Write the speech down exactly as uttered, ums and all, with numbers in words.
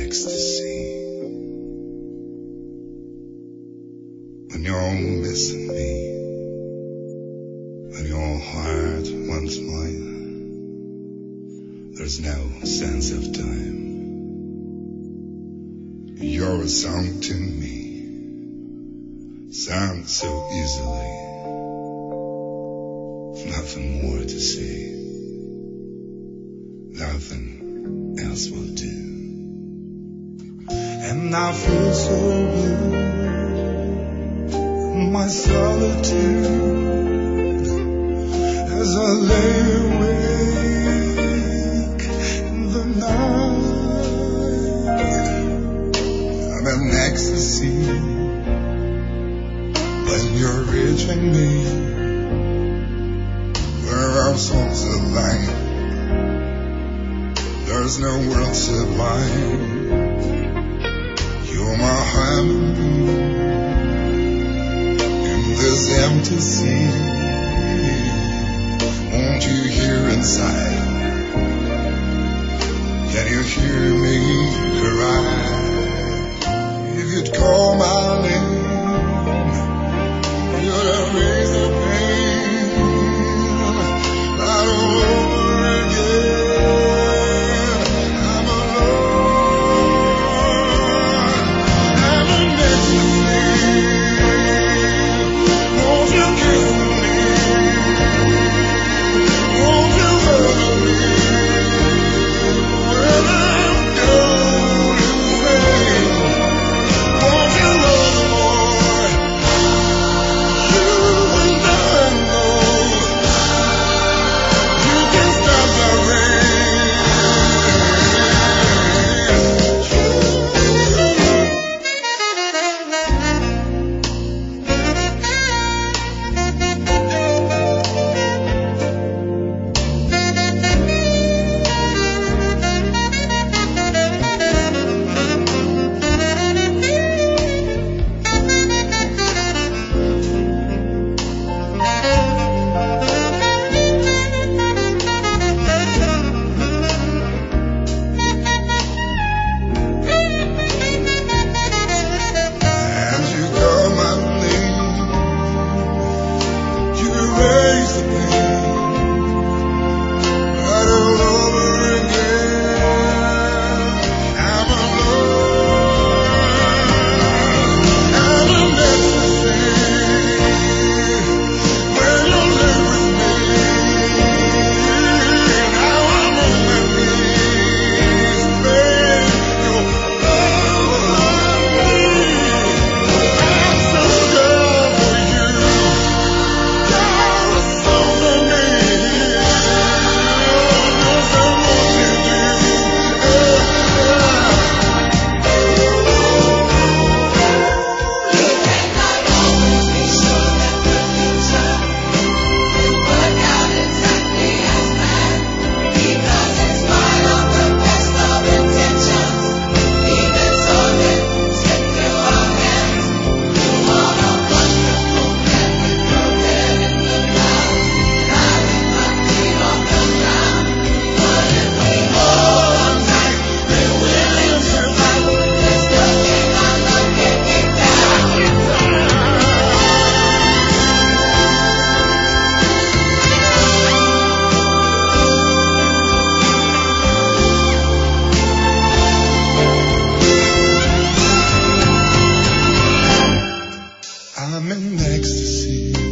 ecstasy when you're missing me, when your heart wants mine. There's no sense of time. You're a song to me, sung so easily. Nothing more to say, nothing else will do. And I feel so blue in my solitude as I lay awake in the night. I'm in ecstasy when you're reaching me, where our souls align. There's no world sublime. You're my harmony in this empty sea. Won't you hear inside? Can you hear me cry? If you'd call my name, you'd erase the pain right all over again. I'm in ecstasy